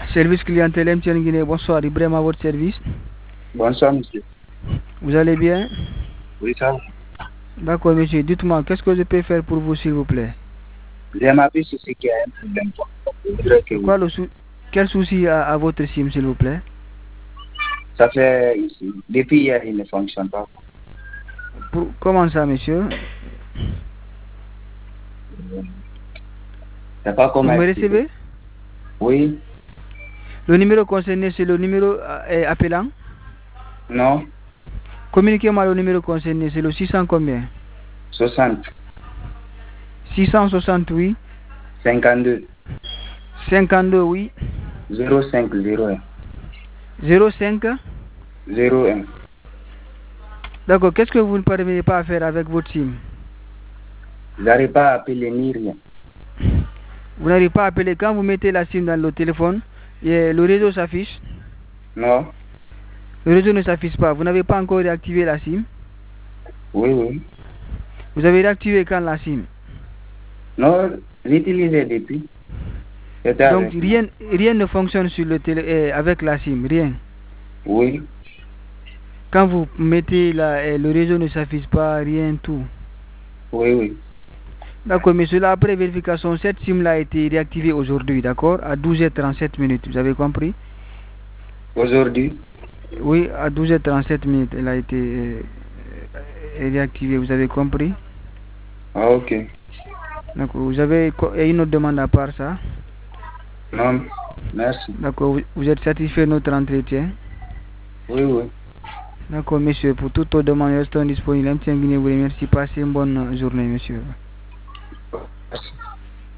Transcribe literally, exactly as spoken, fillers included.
Service clientèle M T N Guinée, bonsoir, Ibrahim à votre service. Bonsoir, monsieur. Vous allez bien? Oui, ça va. D'accord, monsieur. Dites-moi, qu'est-ce que je peux faire pour vous, s'il vous plaît? J'ai ma fille souci qui a un problème. Je voudrais que Quoi vous- le sou... Quel souci a, a votre SIM, s'il vous plaît? Ça fait ici. Depuis hier, il ne fonctionne pas. Pour... Comment ça, monsieur? C'est pas comment Vous me expliquer. recevez? Oui, Le numéro concerné, c'est le numéro euh, appelant? non, Communiquez-moi le numéro concerné, c'est le six cents combien? soixante, six cent soixante-huit, cinquante-deux, cinquante-deux, oui, zéro cinq, zéro un, zéro cinq. zéro un. D'accord, qu'est-ce que vous ne parvenez pas à faire avec votre SIM? J'arrive pas à appeler ni rien. Vous n'arrivez pas à appeler quand vous mettez la SIM dans le téléphone et le réseau s'affiche. Non, Le réseau ne s'affiche pas. Vous n'avez pas encore réactivé la SIM. oui, oui. Vous avez réactivé quand la SIM? Non, j'utilisais depuis. C'était Donc avec. rien, rien ne fonctionne sur le télé, euh, avec la SIM, rien. Oui, Quand vous mettez la, euh, le réseau ne s'affiche pas, rien, tout. oui, oui. D'accord, mais cela après vérification, cette SIM-là a été réactivée aujourd'hui, d'accord, à douze heures trente-sept minutes, vous avez compris? Aujourd'hui, Oui, à douze heures trente-sept minutes, elle a été euh, euh, réactivée, vous avez compris? ah, ok. D'accord, vous avez co- et une autre demande à part ça? Non, merci. D'accord, vous, vous êtes satisfait de notre entretien? Oui, oui. D'accord, monsieur, pour toutes vos demandes, restons disponibles. M T N Guinée vous remercie. Passez une bonne journée, monsieur. Merci.